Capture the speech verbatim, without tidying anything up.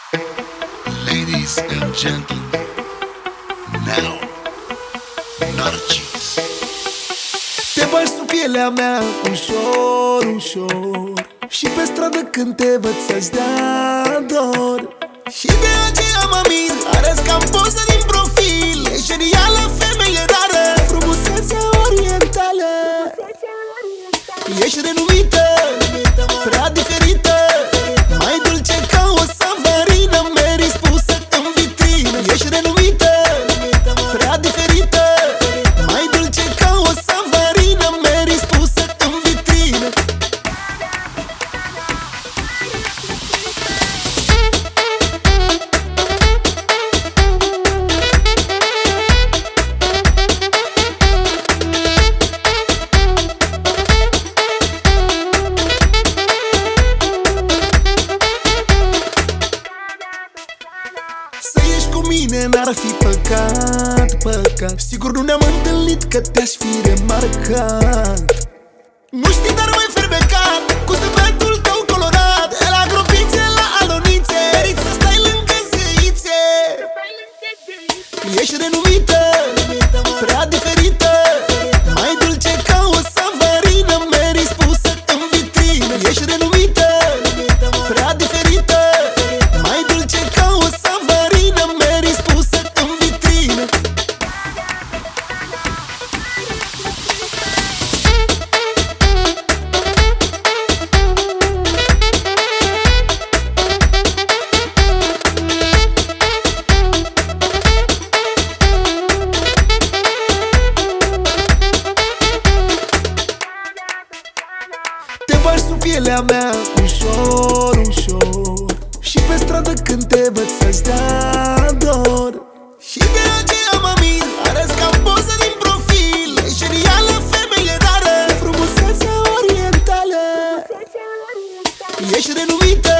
Ladies and gentlemen, now, Narcis. Te bagi sub pielea mea ușor, ușor, și pe stradă când te văd să-ți dea dor. Și de aceea mă mir, arăți ca poză din profil. E genială, femeie rară, frumusețea orientală. Ești renumită, prea diferită, mai dulce ca o savarină, meriți pusă în vitrină. Ești renumită, prea diferită, mai dulce ca o savarină, meriți pusă în vitrină. Să ieși cu mine n-ar fi păcat, păcat. Sigur nu ne-am întâlnit că te-aș fi remarcat. Nu știi, dar mai fermecat cu zâmbetul tău colorat. De la gropițe la alonițe, meriți să stai lângă zeițe. Ești renumită, prea diferită, mai dulce ca o savarină, meriți pusă în vitrină. Ești renumită, prea diferită, mai dulce ca o savarină, meriți pusă în vitrină. Te bagi sub pielea mea ușor, ușor, și pe stradă când te văd să-ți dea dor. Și de aceea mă mir, arăți ca poză din profil. E genială, femeie rară, frumusețea orientală. Ești renumită,